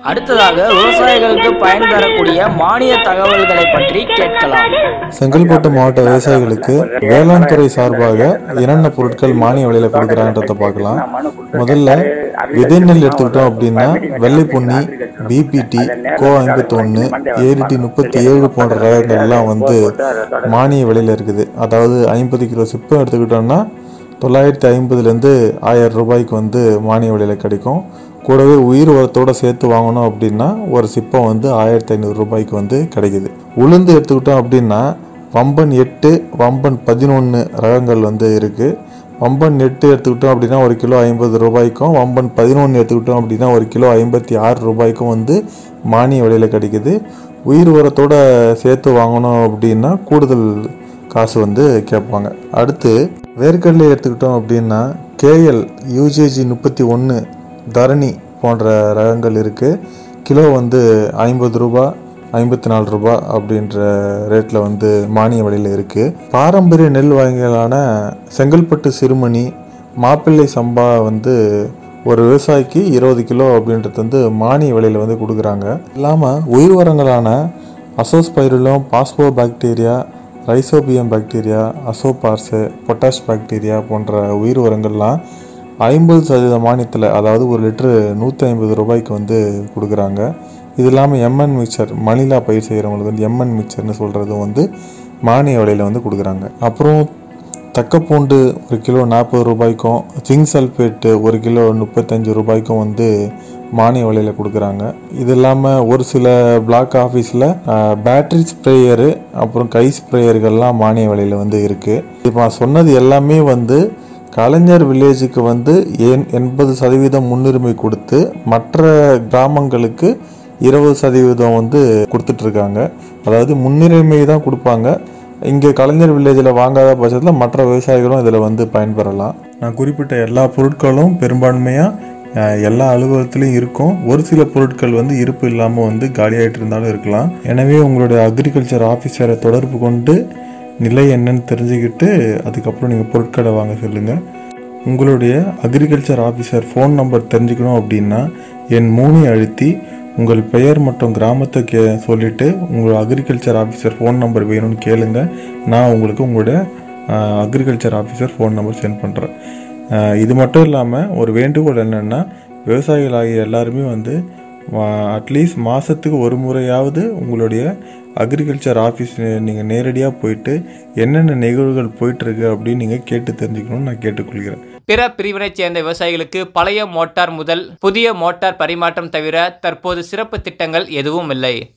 அடுத்ததாக விவசாயிகளுக்கு பயன் தரக்கூடிய மானிய தகவல்களை பற்றி கேட்கலாம். செங்கல்பட்டு மாவட்ட விவசாயிகளுக்கு வேளாண் துறை சார்பாக என்னென்ன பொருட்கள் மானிய விலையில கொடுக்குறாங்கன்றத பார்க்கலாம். முதல்ல விதை நெல் எடுத்துக்கிட்டோம் அப்படின்னா வெள்ளை பொன்னி, பிபிடி, கோ 51, ஏரிடி 37 போன்ற ரகங்கள் எல்லாம் மானிய விலையில இருக்குது. அதாவது 50 கிலோ சிப்பம் எடுத்துக்கிட்டோம்னா 950லேருந்து 1000 ரூபாய்க்கு மானிய விலையில கிடைக்கும். கூடவே உயிர் உரத்தோடு சேர்த்து வாங்கணும் அப்படின்னா ஒரு சிப்பம் 1500 ரூபாய்க்கு கிடைக்குது. உளுந்து எடுத்துக்கிட்டோம் அப்படின்னா வம்பன் 8, வம்பன் 11 ரகங்கள் இருக்குது. வம்பன் 8 எடுத்துக்கிட்டோம் அப்படின்னா ஒரு கிலோ 50 ரூபாய்க்கும், வம்பன் 11 எடுத்துக்கிட்டோம் அப்படின்னா ஒரு கிலோ 56 ரூபாய்க்கும் மானிய விலையில் கிடைக்குது. உயிர் உரத்தோடு சேர்த்து வாங்கணும் அப்படின்னா கூடுதல் காசு கேட்பாங்க. அடுத்து வேர்க்கடலை எடுத்துக்கிட்டோம் அப்படின்னா கேஎல் யூஜேஜி 31, தரணி போன்ற ரகங்கள் இருக்குது. கிலோ 50 ரூபா, 54 ரூபா அப்படின்ற ரேட்டில் மானிய விலையில் இருக்குது. பாரம்பரிய நெல் வகைகளான செங்கல்பட்டு சிறுமணி, மாப்பிள்ளை சம்பா ஒரு விவசாயிக்கு 20 கிலோ அப்படின்றது மானிய விலையில் கொடுக்குறாங்க. இல்லாமல் உயிர் உரங்களான azospirillum, phospho bacteria, rhizobium bacteria, அசோபார்ஸு, பொட்டாஷ் பாக்டீரியா போன்ற உயிர் உரங்கள்லாம் 50% மானியத்தில், அதாவது ஒரு லிட்டரு 150 ரூபாய்க்கு கொடுக்குறாங்க. இது இல்லாமல் எம்என் மிக்சர், மணிலா பயிர் செய்கிறவங்களுக்கு எம்என் மிக்சர்னு சொல்கிறது மானிய விலையில் கொடுக்குறாங்க. அப்புறம் தக்கப்பூண்டு ஒரு கிலோ 40 ரூபாய்க்கும், ஜிங்க் சல்ஃபேட்டு ஒரு கிலோ 35 ரூபாய்க்கும் மானிய விலையில் கொடுக்குறாங்க. இது இல்லாமல் ஒரு சில பிளாக் ஆஃபீஸில் பேட்டரி ஸ்ப்ரேயரு, அப்புறம் கை ஸ்ப்ரேயர்கள்லாம் மானிய விலையில் இருக்குது. இப்போ நான் சொன்னது எல்லாமே கலைஞர் வில்லேஜுக்கு 80% முன்னுரிமை கொடுத்து மற்ற கிராமங்களுக்கு 20% கொடுத்துட்ருக்காங்க. அதாவது முன்னுரிமை தான் கொடுப்பாங்க. இங்கே கலைஞர் வில்லேஜில் வாங்காத பட்சத்தில் மற்ற விவசாயிகளும் இதில் பயன்பெறலாம். நான் குறிப்பிட்ட எல்லா பொருட்களும் பெரும்பான்மையாக எல்லா அலுவலகத்துலையும் இருக்கும். ஒரு சில பொருட்கள் இருப்பு இல்லாமல் காலியாகிட்டு இருந்தாலும் இருக்கலாம். எனவே உங்களுடைய அக்ரிகல்ச்சர் ஆஃபீஸரை தொடர்பு கொண்டு நிலை என்னன்னு தெரிஞ்சுக்கிட்டு அதுக்கப்புறம் நீங்கள் பொருட்களை வாங்க சொல்லுங்கள். உங்களுடைய அக்ரிகல்ச்சர் ஆஃபீஸர் ஃபோன் நம்பர் தெரிஞ்சுக்கணும் அப்படின்னா எண் 3 அழுத்தி உங்கள் பெயர் மற்றும் கிராமத்தை சொல்லிவிட்டு உங்கள் அக்ரிகல்ச்சர் ஆஃபீஸர் ஃபோன் நம்பர் வேணும்னு கேளுங்க. நான் உங்களுக்கு உங்களுடைய agriculture officer phone number sent பண்ணுறேன். இது மட்டும் இல்லாமல் ஒரு வேண்டுகோள் என்னென்னா, விவசாயிகளாகிய எல்லாருமே அட்லீஸ்ட் மாதத்துக்கு ஒரு முறையாவது உங்களுடைய அக்ரிகல்ச்சர் ஆஃபீஸ் நீங்கள் நேரடியாக போயிட்டு என்னென்ன நிகழ்வுகள் போயிட்டுருக்கு அப்படின்னு நீங்கள் கேட்டு தெரிஞ்சுக்கணும்னு நான் கேட்டுக்கொள்கிறேன். பிற பிரிவினைச் சேர்ந்த விவசாயிகளுக்கு பழைய மோட்டார் முதல் புதிய மோட்டார் பரிமாற்றம் தவிர தற்போது சிறப்பு திட்டங்கள் எதுவும் இல்லை.